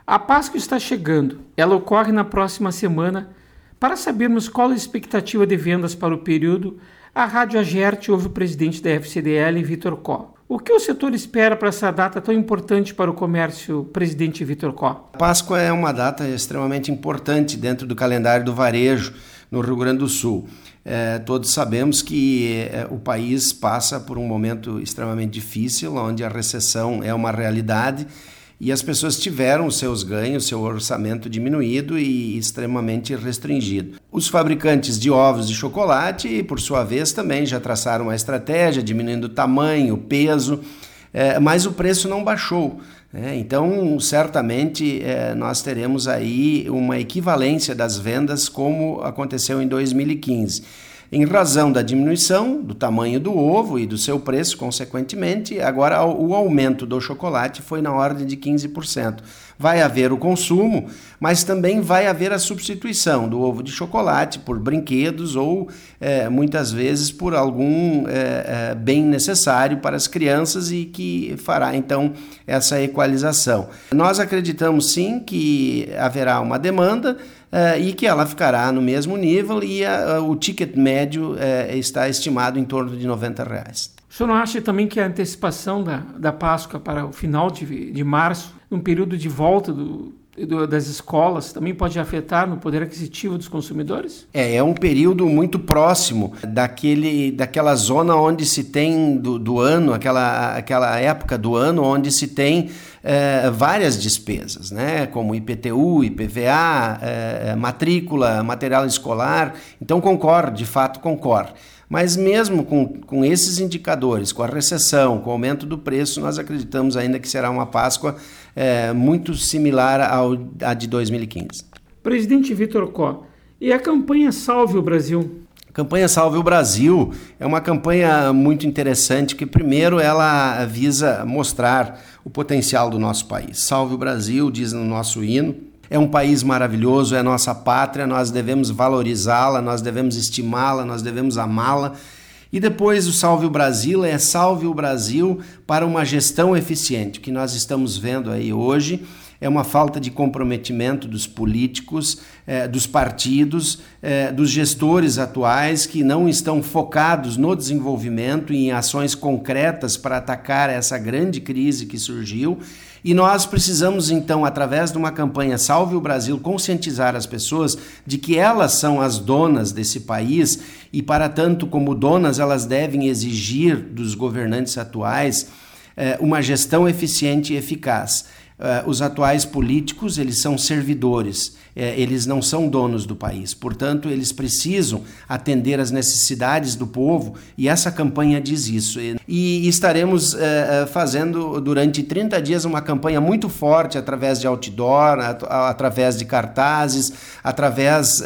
A Páscoa está chegando. Ela ocorre na próxima semana. Para sabermos qual a expectativa de vendas para o período, a Rádio Agerte ouve o presidente da FCDL, Vitor Có. O que o setor espera para essa data tão importante para o comércio, presidente Vitor Có? A Páscoa é uma data extremamente importante dentro do calendário do varejo no Rio Grande do Sul. Todos sabemos que o país passa por um momento extremamente difícil, onde a recessão é uma realidade e as pessoas tiveram os seus ganhos, seu orçamento diminuído e extremamente restringido. Os fabricantes de ovos de chocolate, por sua vez, também já traçaram uma estratégia, diminuindo o tamanho, o peso, mas o preço não baixou. Então, certamente, nós teremos aí uma equivalência das vendas como aconteceu em 2015. Em razão da diminuição do tamanho do ovo e do seu preço, consequentemente, agora o aumento do chocolate foi na ordem de 15%. Vai haver o consumo, mas também vai haver a substituição do ovo de chocolate por brinquedos ou, muitas vezes, por algum bem necessário para as crianças e que fará, então, essa equalização. Nós acreditamos, sim, que haverá uma demanda e que ela ficará no mesmo nível e o ticket médio está estimado em torno de R$90. O senhor não acha também que a antecipação da Páscoa para o final de março, um período de volta das escolas, também pode afetar no poder aquisitivo dos consumidores? É um período muito próximo daquela zona onde se tem do ano, aquela época do ano onde se tem várias despesas, né? Como IPTU, IPVA, matrícula, material escolar. Então de fato concorre. Mas mesmo com esses indicadores, com a recessão, com o aumento do preço, nós acreditamos ainda que será uma Páscoa muito similar à de 2015. Presidente Vitor Có, e a campanha Salve o Brasil? A campanha Salve o Brasil é uma campanha muito interessante, que primeiro ela visa mostrar o potencial do nosso país. Salve o Brasil, diz no nosso hino. É um país maravilhoso, é a nossa pátria, nós devemos valorizá-la, nós devemos estimá-la, nós devemos amá-la. E depois o Salve o Brasil é Salve o Brasil para uma gestão eficiente. O que nós estamos vendo aí hoje é uma falta de comprometimento dos políticos, dos partidos, dos gestores atuais que não estão focados no desenvolvimento e em ações concretas para atacar essa grande crise que surgiu. E nós precisamos, então, através de uma campanha Salve o Brasil, conscientizar as pessoas de que elas são as donas desse país e, para tanto, como donas, elas devem exigir dos governantes atuais uma gestão eficiente e eficaz. Os atuais políticos, eles são servidores, eles não são donos do país, portanto eles precisam atender às necessidades do povo e essa campanha diz isso. E estaremos fazendo durante 30 dias uma campanha muito forte através de outdoor, através de cartazes, através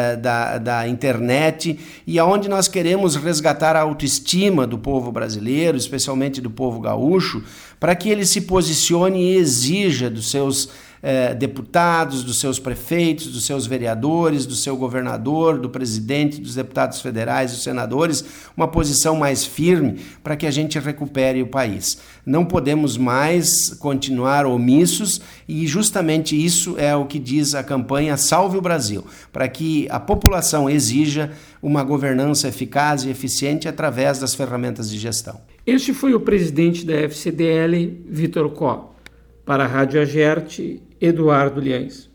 da internet e aonde nós queremos resgatar a autoestima do povo brasileiro, especialmente do povo gaúcho, para que ele se posicione e exija dos seus deputados, dos seus prefeitos, dos seus vereadores, do seu governador, do presidente, dos deputados federais, dos senadores, uma posição mais firme para que a gente recupere o país. Não podemos mais continuar omissos e justamente isso é o que diz a campanha Salve o Brasil, para que a população exija uma governança eficaz e eficiente através das ferramentas de gestão. Este foi o presidente da FCDL, Vitor Có. Para a Rádio Agerte, Eduardo Liães.